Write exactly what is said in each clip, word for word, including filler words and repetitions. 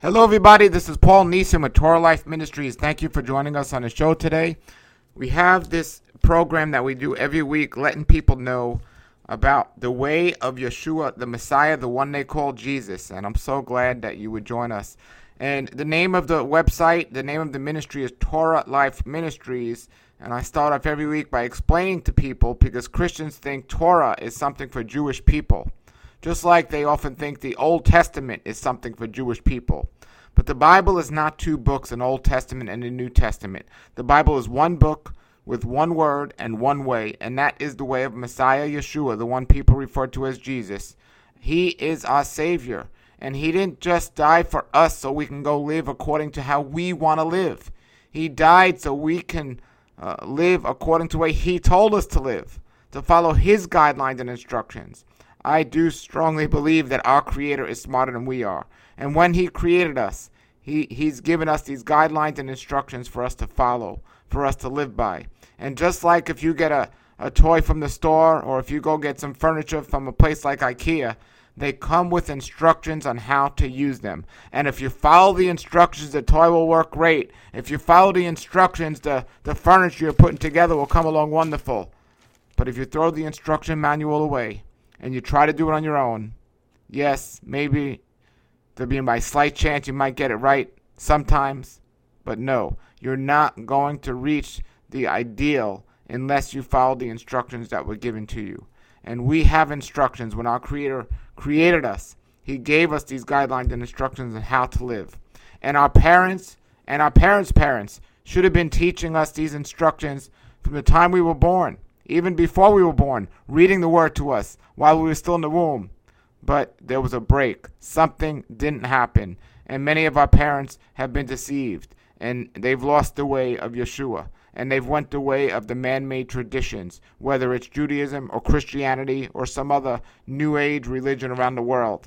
Hello, everybody. This is Paul Neeson with Torah Life Ministries. Thank you for joining us on the show today. We have this program that we do every week, letting people know about the way of Yeshua, the Messiah, the one they call Jesus. And I'm so glad that you would join us. And the name of the website, the name of the ministry is Torah Life Ministries. And I start off every week by explaining to people, because Christians think Torah is something for Jewish people, just like they often think the Old Testament is something for Jewish people. But the Bible is not two books, an Old Testament and a New Testament. The Bible is one book with one word and one way, and that is the way of Messiah Yeshua, the one people refer to as Jesus. He is our Savior, and He didn't just die for us so we can go live according to how we want to live. He died so we can uh, live according to the way He told us to live, to follow His guidelines and instructions. I do strongly believe that our Creator is smarter than we are. And when He created us, he, He's given us these guidelines and instructions for us to follow, for us to live by. And just like if you get a, a toy from the store, or if you go get some furniture from a place like IKEA, they come with instructions on how to use them. And if you follow the instructions, the toy will work great. If you follow the instructions, the, the furniture you're putting together will come along wonderful. But if you throw the instruction manual away, and you try to do it on your own, yes, maybe there'll be by slight chance you might get it right sometimes, but no, you're not going to reach the ideal unless you follow the instructions that were given to you. And we have instructions. When our Creator created us, He gave us these guidelines and instructions on how to live. And our parents and our parents' parents should have been teaching us these instructions from the time we were born. Even before we were born, reading the word to us while we were still in the womb. But there was a break. Something didn't happen. And many of our parents have been deceived. And they've lost the way of Yeshua. And they've went the way of the man-made traditions, whether it's Judaism or Christianity or some other New Age religion around the world.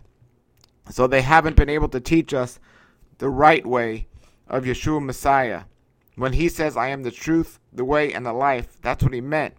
So they haven't been able to teach us the right way of Yeshua Messiah. When He says, I am the truth, the way, and the life, that's what He meant.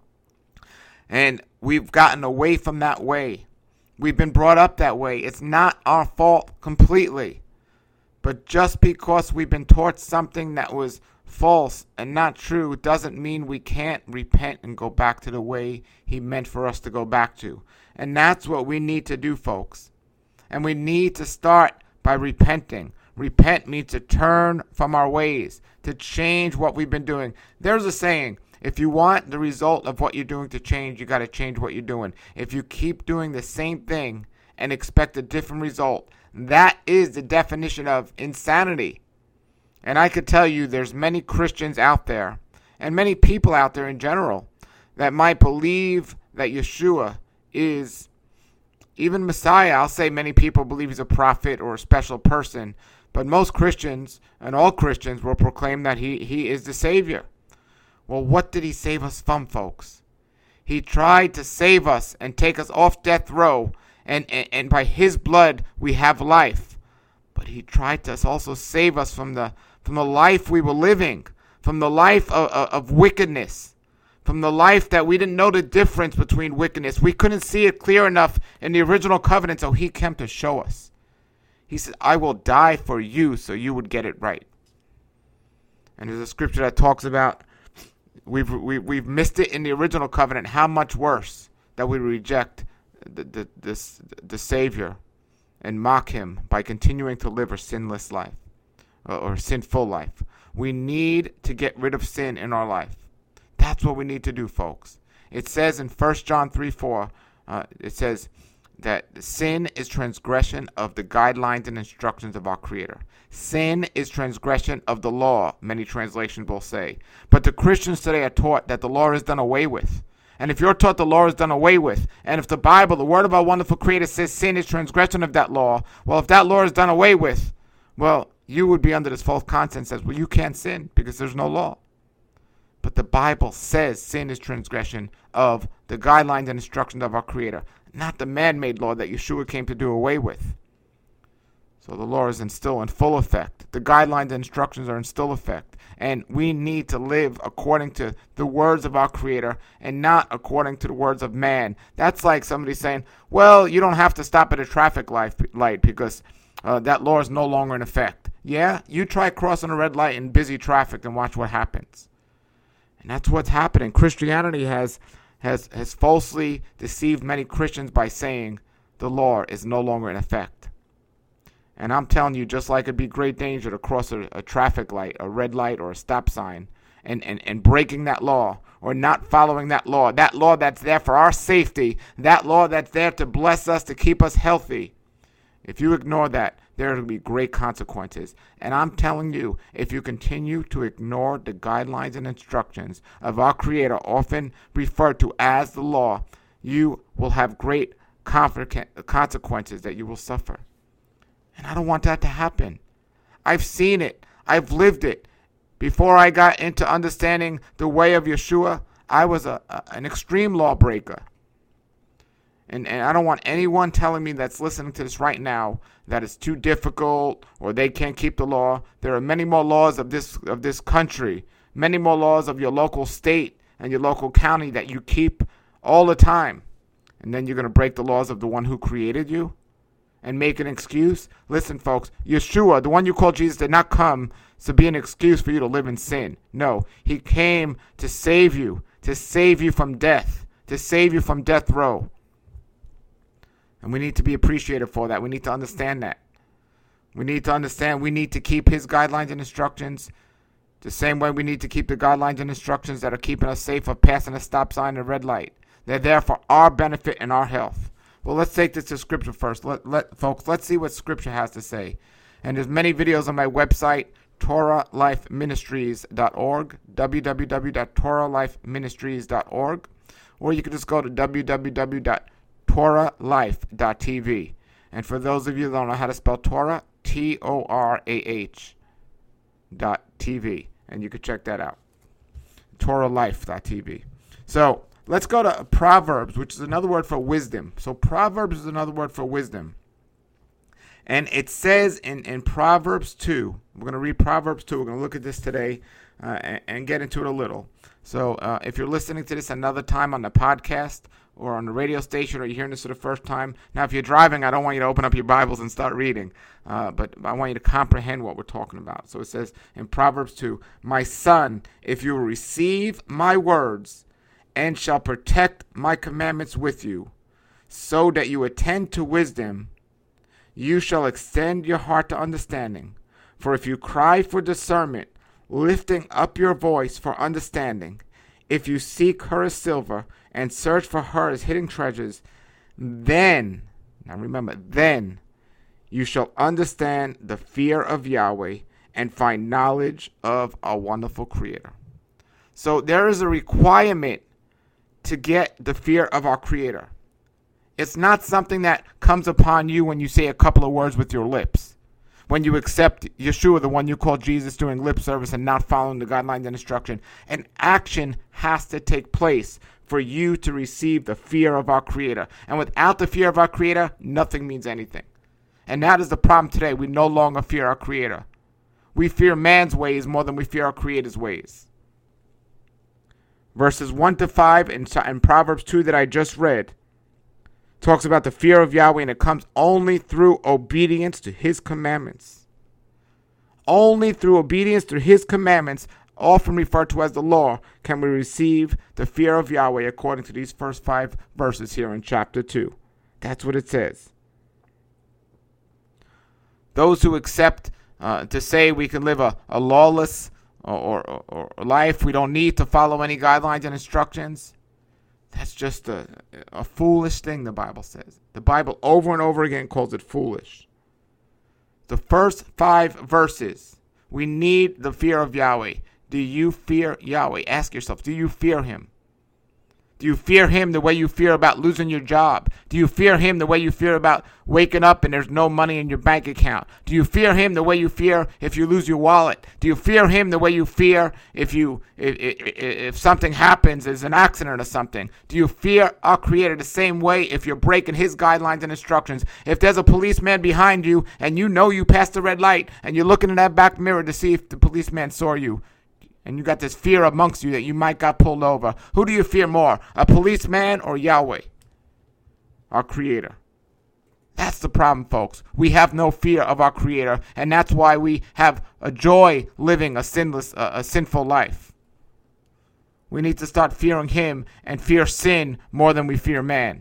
And we've gotten away from that way. We've been brought up that way. It's not our fault completely. But just because we've been taught something that was false and not true doesn't mean we can't repent and go back to the way He meant for us to go back to. And that's what we need to do, folks. And we need to start by repenting. Repent means to turn from our ways, to change what we've been doing. There's a saying, if you want the result of what you're doing to change, you got to change what you're doing. If you keep doing the same thing and expect a different result, that is the definition of insanity. And I could tell you there's many Christians out there, and many people out there in general, that might believe that Yeshua is even Messiah. I'll say many people believe He's a prophet or a special person, but most Christians and all Christians will proclaim that he, he is the Savior. Well, what did He save us from, folks? He tried to save us and take us off death row, and, and, and by His blood we have life. But He tried to also save us from the from the life we were living, from the life of, of, of wickedness, from the life that we didn't know the difference between wickedness. We couldn't see it clear enough in the original covenant, so He came to show us. He said, I will die for you so you would get it right. And there's a scripture that talks about We've we, we've missed it in the original covenant. How much worse that we reject the the this the Savior and mock Him by continuing to live a sinless life or, or sinful life. We need to get rid of sin in our life. That's what we need to do, folks. It says in First John three four, uh, it says that sin is transgression of the guidelines and instructions of our Creator. Sin is transgression of the law, many translations will say. But the Christians today are taught that the law is done away with. And if you're taught the law is done away with, and if the Bible, the word of our wonderful Creator, says sin is transgression of that law, well, if that law is done away with, well, you would be under this false concept that says, well, you can't sin because there's no law. But the Bible says sin is transgression of the guidelines and instructions of our Creator, not the man-made law that Yeshua came to do away with. So the law is in still in full effect. The guidelines and instructions are in still effect. And we need to live according to the words of our Creator and not according to the words of man. That's like somebody saying, well, you don't have to stop at a traffic light because uh, that law is no longer in effect. Yeah, you try crossing a red light in busy traffic and watch what happens. And that's what's happening. Christianity has has has falsely deceived many Christians by saying the law is no longer in effect. And I'm telling you, just like it'd be great danger to cross a, a traffic light, a red light, or a stop sign, and, and, and breaking that law, or not following that law, that law that's there for our safety, that law that's there to bless us, to keep us healthy. If you ignore that, there will be great consequences. And I'm telling you, if you continue to ignore the guidelines and instructions of our Creator, often referred to as the law, you will have great consequences that you will suffer. And I don't want that to happen. I've seen it. I've lived it. Before I got into understanding the way of Yeshua, I was a, a an extreme lawbreaker. And, and I don't want anyone telling me that's listening to this right now that it's too difficult or they can't keep the law. There are many more laws of this of this country, many more laws of your local state and your local county that you keep all the time. And then you're going to break the laws of the one who created you and make an excuse? Listen, folks, Yeshua, the one you call Jesus, did not come to be an excuse for you to live in sin. No, he came to save you, to save you from death, to save you from death row. And we need to be appreciated for that. We need to understand that. We need to understand we need to keep his guidelines and instructions the same way we need to keep the guidelines and instructions that are keeping us safe of passing a stop sign and a red light. They're there for our benefit and our health. Well, let's take this to Scripture first. Let, let folks, let's see what Scripture has to say. And there's many videos on my website, Torah Life Ministries dot org, w w w dot Torah Life Ministries dot org, or you can just go to w w w dot Torah Life dot t v. And for those of you that don't know how to spell Torah, T O R A H dot T V. And you can check that out. Torah Life dot t v. So, let's go to Proverbs, which is another word for wisdom. So Proverbs is another word for wisdom. And it says in, in Proverbs two, we're going to read Proverbs two. We're going to look at this today uh, and, and get into it a little. So uh, if you're listening to this another time on the podcast or on the radio station, or you're hearing this for the first time, now if you're driving, I don't want you to open up your Bibles and start reading. Uh, but I want you to comprehend what we're talking about. So it says in Proverbs two, "My son, if you will receive my words, and shall protect my commandments with you, so that you attend to wisdom, you shall extend your heart to understanding. For if you cry for discernment, lifting up your voice for understanding, if you seek her as silver, and search for her as hidden treasures, then," now remember, "then you shall understand the fear of Yahweh, and find knowledge of our wonderful Creator." So there is a requirement to get the fear of our Creator. It's not something that comes upon you when you say a couple of words with your lips. When you accept Yeshua, the one you call Jesus, doing lip service and not following the guidelines and instruction. An action has to take place for you to receive the fear of our Creator. And without the fear of our Creator, nothing means anything. And that is the problem today. We no longer fear our Creator. We fear man's ways more than we fear our Creator's ways. Verses one to five in, in Proverbs two that I just read talks about the fear of Yahweh, and it comes only through obedience to his commandments. Only through obedience to his commandments, often referred to as the law, can we receive the fear of Yahweh according to these first five verses here in chapter two. That's what it says. Those who accept uh, to say we can live a, a lawless Or, or, or life, we don't need to follow any guidelines and instructions, that's just a, a foolish thing, the Bible says. The Bible over and over again calls it foolish. The first five verses, we need the fear of Yahweh. Do you fear Yahweh? Ask yourself, do you fear him? Do you fear him the way you fear about losing your job? Do you fear him the way you fear about waking up and there's no money in your bank account? Do you fear him the way you fear if you lose your wallet? Do you fear him the way you fear if you if, if, if something happens, there's an accident or something? Do you fear our Creator the same way if you're breaking his guidelines and instructions? If there's a policeman behind you and you know you passed the red light and you're looking in that back mirror to see if the policeman saw you, and you got this fear amongst you that you might got pulled over, who do you fear more, a policeman or Yahweh, our Creator? That's the problem, folks. We have no fear of our Creator, and that's why we have a joy living a sinless, uh, a sinful life. We need to start fearing Him and fear sin more than we fear man.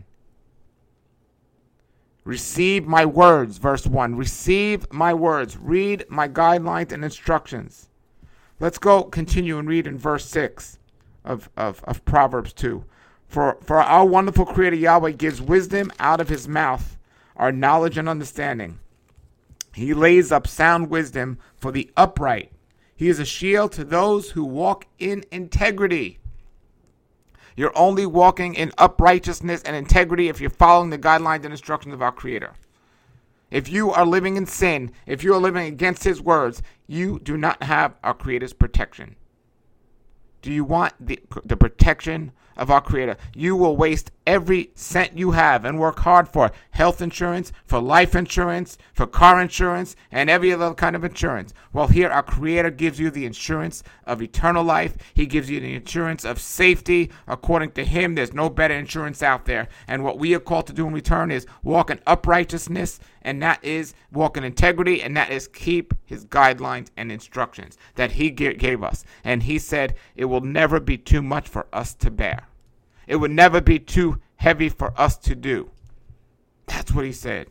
Receive my words, verse one. Receive my words. Read my guidelines and instructions. Let's go continue and read in verse six of, of, of Proverbs two. For, for our wonderful Creator Yahweh gives wisdom out of His mouth, our knowledge and understanding. He lays up sound wisdom for the upright. He is a shield to those who walk in integrity. You're only walking in uprightness and integrity if you're following the guidelines and instructions of our Creator. If you are living in sin, if you are living against His words, you do not have our Creator's protection. Do you want the, the protection of our Creator? You will waste every cent you have and work hard for health insurance, for life insurance, for car insurance, and every other kind of insurance. Well, here our Creator gives you the insurance of eternal life. He gives you the insurance of safety. According to Him, there's no better insurance out there. And what we are called to do in return is walk in uprightness, and that is walk in integrity, and that is keep His guidelines and instructions that He gave us. And He said it will never be too much for us to bear. It would never be too heavy for us to do. That's what He said.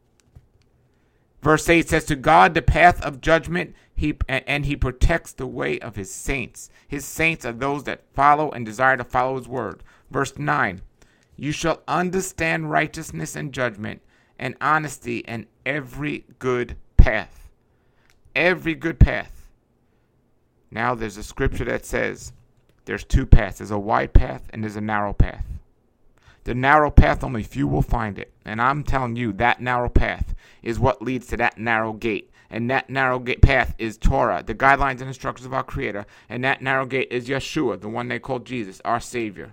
Verse eight says, to God the path of judgment, he and He protects the way of His saints. His saints are those that follow and desire to follow His word. Verse nine, you shall understand righteousness and judgment and honesty and every good path. Every good path. Now there's a scripture that says, there's two paths. There's a wide path and there's a narrow path. The narrow path, only few will find it. And I'm telling you, that narrow path is what leads to that narrow gate. And that narrow gate path is Torah, the guidelines and instructions of our Creator. And that narrow gate is Yeshua, the one they call Jesus, our Savior.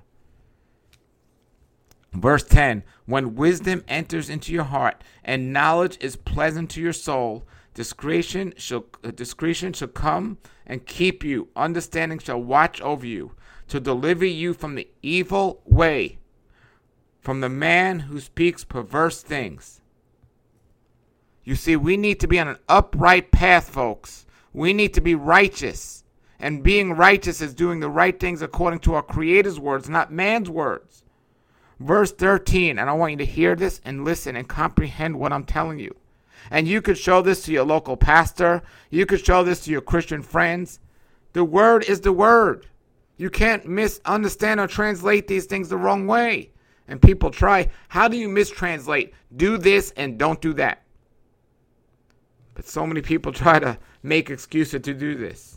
Verse ten, when wisdom enters into your heart and knowledge is pleasant to your soul, discretion shall, uh, discretion shall come and keep you. Understanding shall watch over you to deliver you from the evil way, from the man who speaks perverse things. You see, we need to be on an upright path, folks. We need to be righteous. And being righteous is doing the right things according to our Creator's words, not man's words. Verse thirteen, and I want you to hear this and listen and comprehend what I'm telling you. And you could show this to your local pastor. You could show this to your Christian friends. The word is the word. You can't misunderstand or translate these things the wrong way. And people try. How do you mistranslate? Do this and don't do that. But so many people try to make excuses to do this.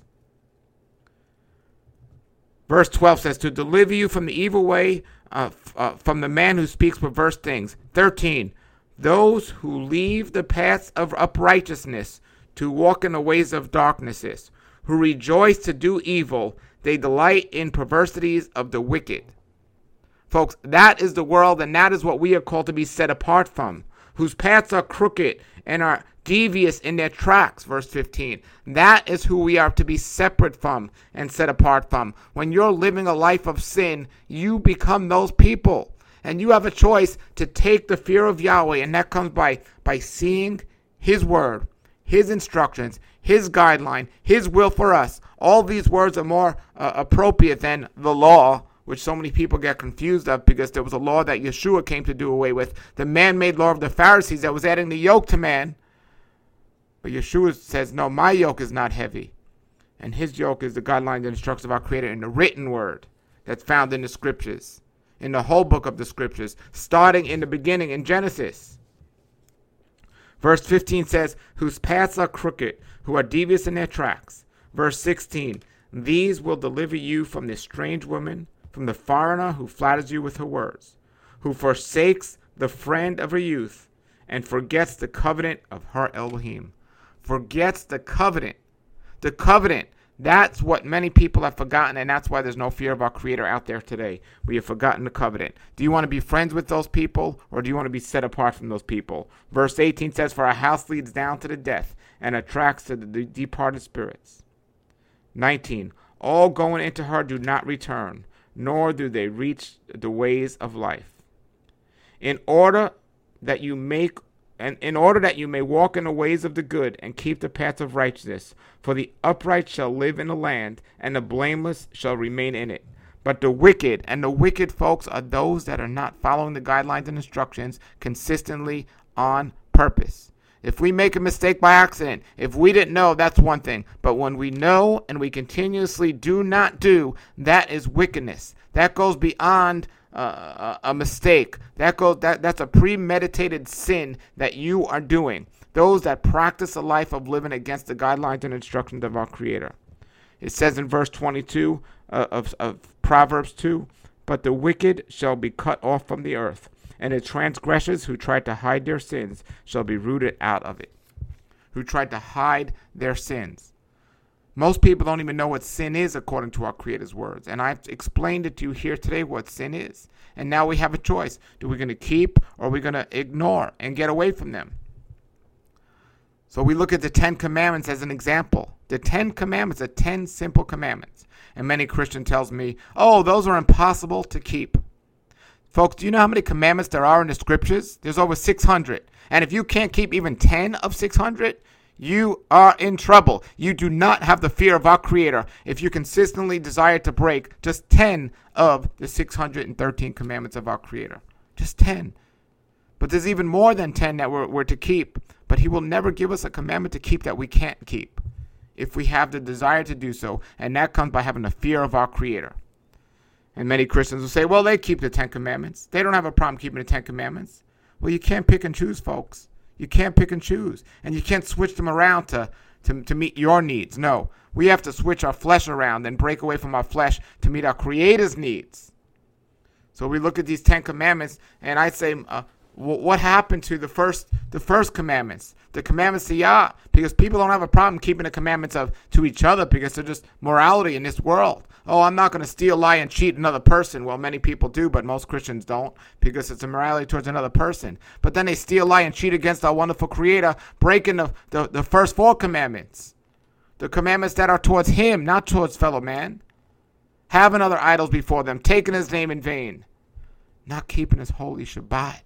Verse twelve says, to deliver you from the evil way, uh, f- uh, from the man who speaks perverse things. thirteen, those who leave the paths of uprightness to walk in the ways of darknesses, who rejoice to do evil, they delight in perversities of the wicked. Folks, that is the world, and that is what we are called to be set apart from, whose paths are crooked and are devious in their tracks, verse fifteen. That is who we are to be separate from and set apart from. When you're living a life of sin, you become those people. And you have a choice to take the fear of Yahweh, and that comes by, by seeing His word, His instructions, His guideline, His will for us. All these words are more uh, appropriate than the law, which so many people get confused of because there was a law that Yeshua came to do away with. The man-made law of the Pharisees that was adding the yoke to man. But Yeshua says, no, my yoke is not heavy. And His yoke is the guidelines and instructions of our Creator in the written word that's found in the scriptures. In the whole book of the scriptures, starting in the beginning in Genesis. Verse fifteen says, whose paths are crooked, who are devious in their tracks. Verse sixteen, these will deliver you from the strange woman, from the foreigner who flatters you with her words, who forsakes the friend of her youth, and forgets the covenant of her Elohim. Forgets the covenant. The covenant. That's what many people have forgotten, and that's why there's no fear of our Creator out there today. We have forgotten the covenant. Do you want to be friends with those people, or do you want to be set apart from those people? Verse eighteen says, for our house leads down to the death and attracts to the departed spirits. nineteen, all going into her do not return, nor do they reach the ways of life. In order that you make and in order that you may walk in the ways of the good and keep the paths of righteousness. For the upright shall live in the land, and the blameless shall remain in it. But the wicked, and the wicked folks are those that are not following the guidelines and instructions consistently on purpose. If we make a mistake by accident, if we didn't know, that's one thing. But when we know and we continuously do not do, that is wickedness. That goes beyond uh, a mistake. That goes that that's a premeditated sin that you are doing. Those that practice a life of living against the guidelines and instructions of our Creator. It says in verse twenty-two uh, of, of Proverbs two, but the wicked shall be cut off from the earth, and the transgressors who tried to hide their sins shall be rooted out of it. Who tried to hide their sins. Most people don't even know what sin is according to our Creator's words. And I've explained it to you here today what sin is. And now we have a choice. Do we going to keep or are we going to ignore and get away from them? So we look at the Ten Commandments as an example. The Ten Commandments are ten simple commandments. And many Christians tells me, oh, those are impossible to keep. Folks, do you know how many commandments there are in the scriptures? There's over six hundred. And if you can't keep even ten of six hundred, you are in trouble. You do not have the fear of our Creator if you consistently desire to break just ten of the six hundred thirteen commandments of our Creator. Just ten. But there's even more than ten that we're, we're to keep. But He will never give us a commandment to keep that we can't keep if we have the desire to do so. And that comes by having the fear of our Creator. And many Christians will say, well, they keep the Ten Commandments. They don't have a problem keeping the Ten Commandments. Well, you can't pick and choose, folks. You can't pick and choose. And you can't switch them around to, to, to meet your needs. No, we have to switch our flesh around and break away from our flesh to meet our Creator's needs. So we look at these Ten Commandments, and I say, uh, what happened to the first the first commandments, the commandments to Yah? Because people don't have a problem keeping the commandments of to each other because they're just morality in this world. Oh, I'm not going to steal, lie, and cheat another person. Well, many people do, but most Christians don't because it's a morality towards another person. But then they steal, lie, and cheat against our wonderful Creator, breaking the, the, the first four commandments. The commandments that are towards Him, not towards fellow man. Having other idols before them, taking His name in vain. Not keeping His holy Shabbat.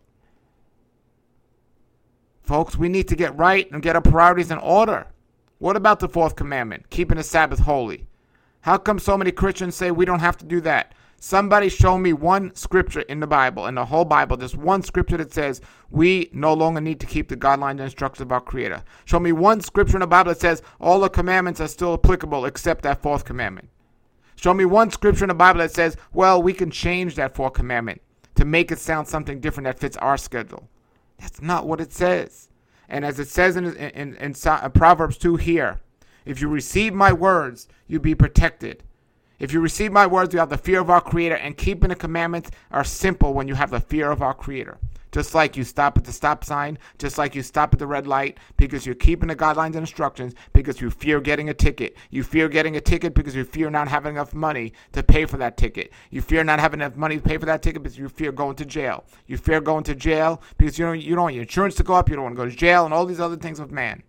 Folks, we need to get right and get our priorities in order. What about the fourth commandment, keeping the Sabbath holy? How come so many Christians say we don't have to do that? Somebody show me one scripture in the Bible, in the whole Bible, there's one scripture that says we no longer need to keep the guidelines and instructions of our Creator. Show me one scripture in the Bible that says all the commandments are still applicable except that fourth commandment. Show me one scripture in the Bible that says, well, we can change that fourth commandment to make it sound something different that fits our schedule. That's not what it says. And as it says in, in, in, in Proverbs two here, if you receive my words, you'll be protected. If you receive my words, you have the fear of our Creator, and keeping the commandments are simple when you have the fear of our Creator. Just like you stop at the stop sign, just like you stop at the red light, because you're keeping the guidelines and instructions, because you fear getting a ticket. You fear getting a ticket because you fear not having enough money to pay for that ticket. You fear not having enough money to pay for that ticket because you fear going to jail. You fear going to jail because you don't, you don't want your insurance to go up, you don't want to go to jail, and all these other things of man.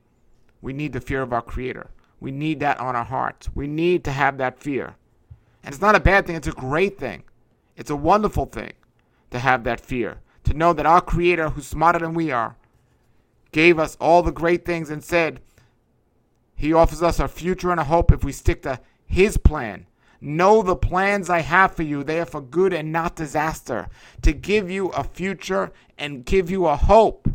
We need the fear of our Creator. We need that on our hearts. We need to have that fear. And it's not a bad thing. It's a great thing. It's a wonderful thing to have that fear. To know that our Creator, who's smarter than we are, gave us all the great things and said He offers us a future and a hope if we stick to His plan. Know the plans I have for you. They are for good and not disaster. To give you a future and give you a hope.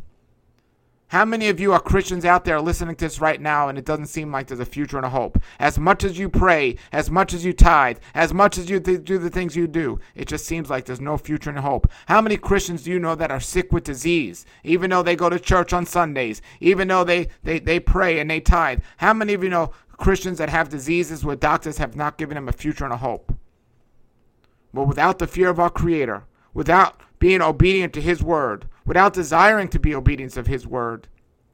How many of you are Christians out there listening to this right now and it doesn't seem like there's a future and a hope? As much as you pray, as much as you tithe, as much as you th- do the things you do, it just seems like there's no future and hope. How many Christians do you know that are sick with disease, even though they go to church on Sundays, even though they, they, they pray and they tithe? How many of you know Christians that have diseases where doctors have not given them a future and a hope? Well, without the fear of our Creator, without being obedient to His word, without desiring to be obedient of His word,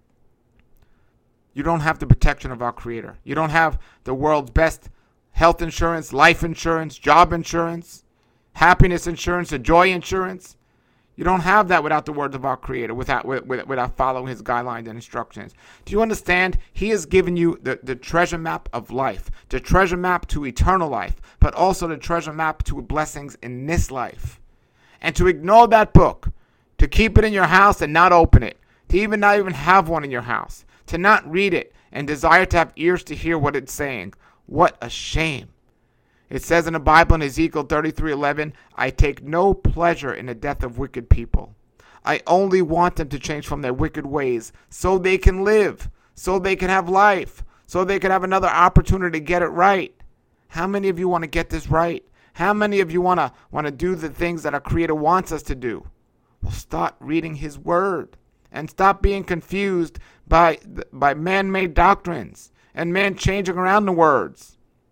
you don't have the protection of our Creator. You don't have the world's best health insurance, life insurance, job insurance, happiness insurance, a joy insurance. You don't have that without the words of our Creator, without without following His guidelines and instructions. Do you understand? He has given you the, the treasure map of life, the treasure map to eternal life, but also the treasure map to blessings in this life. And to ignore that book, to keep it in your house and not open it, to even not even have one in your house, to not read it and desire to have ears to hear what it's saying. What a shame. It says in the Bible in Ezekiel thirty-three eleven, I take no pleasure in the death of wicked people. I only want them to change from their wicked ways so they can live, so they can have life, so they can have another opportunity to get it right. How many of you want to get this right? How many of you want to want to do the things that our Creator wants us to do? Well, start reading His Word and stop being confused by by man-made doctrines and man changing around the words.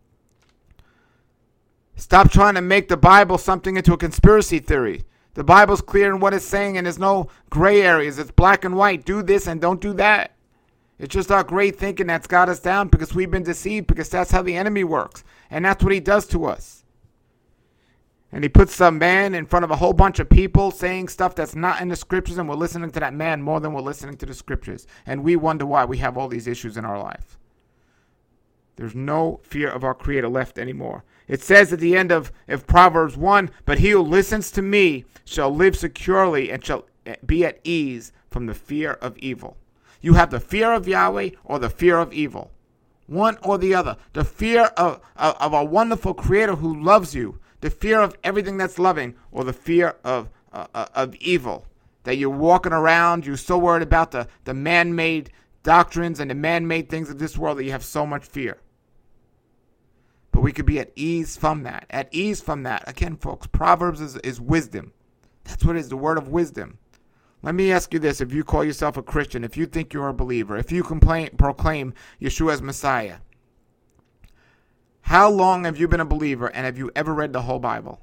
Stop trying to make the Bible something into a conspiracy theory. The Bible's clear in what it's saying, and there's no gray areas. It's black and white. Do this and don't do that. It's just our great thinking that's got us down because we've been deceived, because that's how the enemy works. And that's what he does to us. And he puts some man in front of a whole bunch of people saying stuff that's not in the scriptures, and we're listening to that man more than we're listening to the scriptures. And we wonder why we have all these issues in our life. There's no fear of our Creator left anymore. It says at the end of, of Proverbs one, but he who listens to me shall live securely and shall be at ease from the fear of evil. You have the fear of Yahweh or the fear of evil. One or the other. The fear of, of, of a wonderful Creator who loves you. The fear of everything that's loving, or the fear of uh, of evil. That you're walking around, you're so worried about the, the man-made doctrines and the man-made things of this world that you have so much fear. But we could be at ease from that. At ease from that. Again, folks, Proverbs is, is wisdom. That's what it is, the word of wisdom. Let me ask you this. If you call yourself a Christian, if you think you're a believer, if you complain, proclaim Yeshua as Messiah, how long have you been a believer, and have you ever read the whole Bible?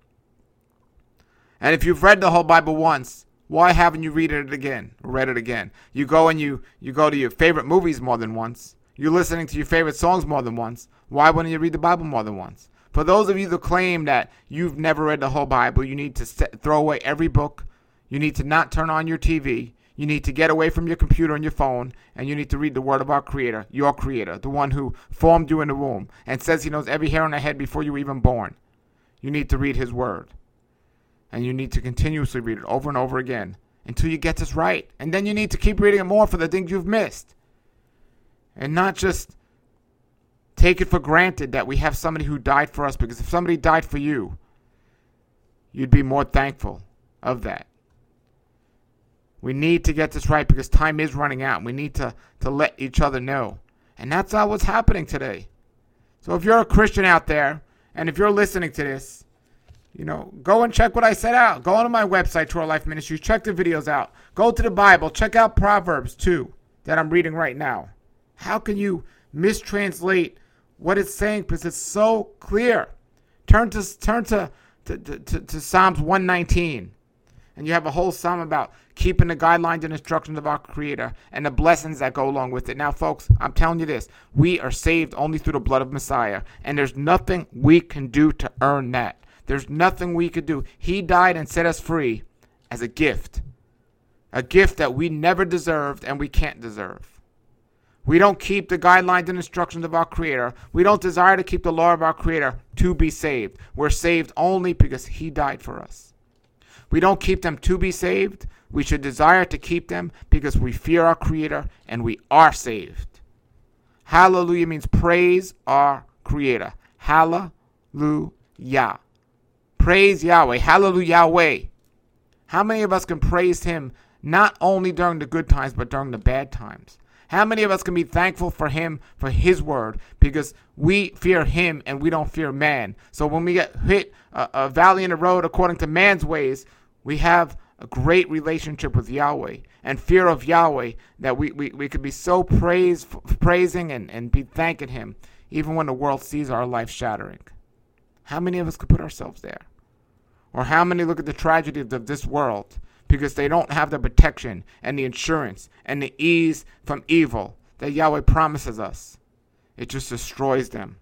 And if you've read the whole Bible once, why haven't you read it again, or read it again? You go and you, you go to your favorite movies more than once. You're listening to your favorite songs more than once. Why wouldn't you read the Bible more than once? For those of you that claim that you've never read the whole Bible, you need to set, throw away every book. You need to not turn on your T V. You need to get away from your computer and your phone, and you need to read the word of our Creator, your Creator, the one who formed you in the womb and says he knows every hair on your head before you were even born. You need to read his word. And you need to continuously read it over and over again until you get this right. And then you need to keep reading it more for the things you've missed. And not just take it for granted that we have somebody who died for us, because if somebody died for you, you'd be more thankful of that. We need to get this right because time is running out. We need to, to let each other know. And that's not what's happening today. So if you're a Christian out there, and if you're listening to this, you know, go and check what I said out. Go onto my website, Torah Life Ministries. Check the videos out. Go to the Bible. Check out Proverbs two that I'm reading right now. How can you mistranslate what it's saying? Because it's so clear. Turn to turn to, to, to, to Psalms one nineteen. And you have a whole psalm about keeping the guidelines and instructions of our Creator and the blessings that go along with it. Now, folks, I'm telling you this. We are saved only through the blood of Messiah. And there's nothing we can do to earn that. There's nothing we could do. He died and set us free as a gift. A gift that we never deserved and we can't deserve. We don't keep the guidelines and instructions of our Creator. We don't desire to keep the law of our Creator to be saved. We're saved only because He died for us. We don't keep them to be saved. We should desire to keep them because we fear our Creator and we are saved. Hallelujah means praise our Creator. Hallelujah. Praise Yahweh. Hallelujah Yahweh. How many of us can praise Him not only during the good times but during the bad times? How many of us can be thankful for Him, for His word, because we fear Him and we don't fear man. So when we get hit a, a valley in the road according to man's ways, we have a great relationship with Yahweh and fear of Yahweh that we, we, we could be so praise, praising and, and be thanking Him even when the world sees our life shattering. How many of us could put ourselves there? Or how many look at the tragedies of this world because they don't have the protection and the insurance and the ease from evil that Yahweh promises us? It just destroys them.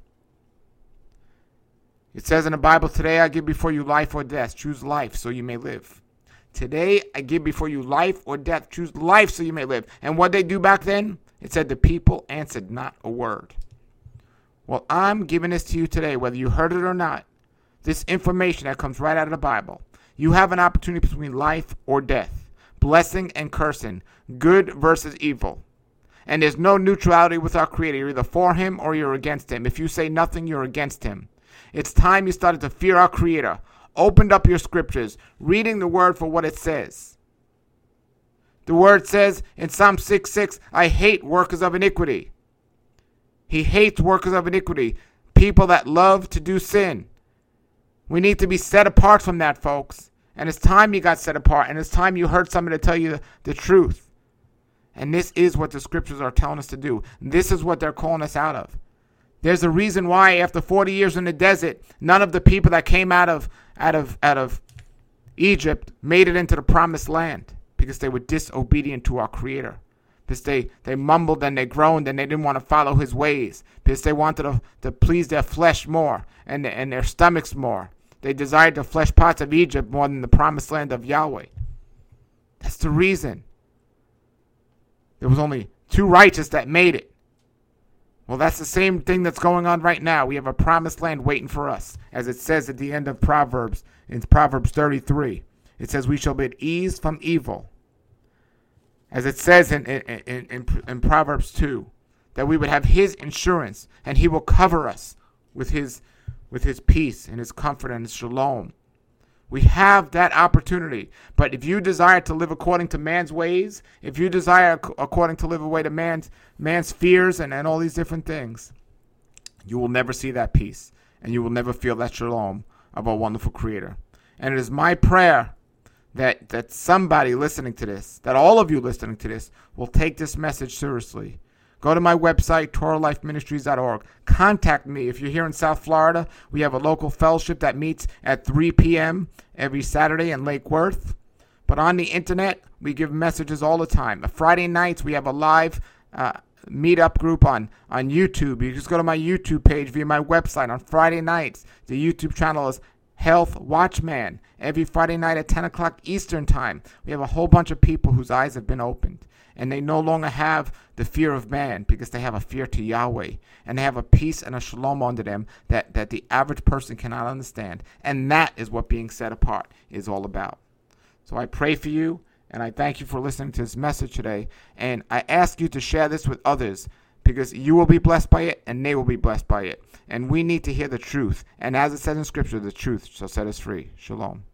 It says in the Bible, today I give before you life or death. Choose life so you may live. Today I give before you life or death. Choose life so you may live. And what they do back then? It said the people answered not a word. Well, I'm giving this to you today, whether you heard it or not. This information that comes right out of the Bible. You have an opportunity between life or death. blessing and cursing, good versus evil. And there's no neutrality with our Creator. You're either for Him or you're against Him. If you say nothing, you're against Him. It's time you started to fear our Creator. Opened up your scriptures, reading the word for what it says. The word says in Psalm six six, I hate workers of iniquity. He hates workers of iniquity, people that love to do sin. We need to be set apart from that, folks. And it's time you got set apart, and it's time you heard somebody tell you the, the truth. And this is what the scriptures are telling us to do. This is what they're calling us out of. There's a reason why after forty years in the desert, none of the people that came out of out of out of Egypt made it into the promised land, because they were disobedient to our Creator. Because they, they mumbled and they groaned and they didn't want to follow His ways. Because they wanted to, to please their flesh more and, and their stomachs more. They desired the flesh pots of Egypt more than the promised land of Yahweh. That's the reason. There was only two righteous that made it. Well, that's the same thing that's going on right now. We have a promised land waiting for us, as it says at the end of Proverbs, in Proverbs thirty-three. It says, we shall be at ease from evil. As it says in, in, in, in, in Proverbs two, that we would have His insurance, and He will cover us with His, with His peace and His comfort and His shalom. We have that opportunity. But if you desire to live according to man's ways, if you desire according to live away to man's, man's fears and, and all these different things, you will never see that peace. And you will never feel that shalom of our wonderful Creator. And it is my prayer that, that somebody listening to this, that all of you listening to this, will take this message seriously. Go to my website, Torah Life Ministries dot org. Contact me. If you're here in South Florida, we have a local fellowship that meets at three p.m. every Saturday in Lake Worth. But on the internet, we give messages all the time. Friday nights, we have a live uh, meetup group on, on YouTube. You just go to my YouTube page via my website on Friday nights. The YouTube channel is Health Watchman. Every Friday night at ten o'clock Eastern Time, we have a whole bunch of people whose eyes have been opened. And they no longer have the fear of man, because they have a fear to Yahweh. And they have a peace and a shalom under them that, that the average person cannot understand. And that is what being set apart is all about. So I pray for you, and I thank you for listening to this message today. And I ask you to share this with others, because you will be blessed by it, and they will be blessed by it. And we need to hear the truth. And as it says in Scripture, the truth shall set us free. Shalom.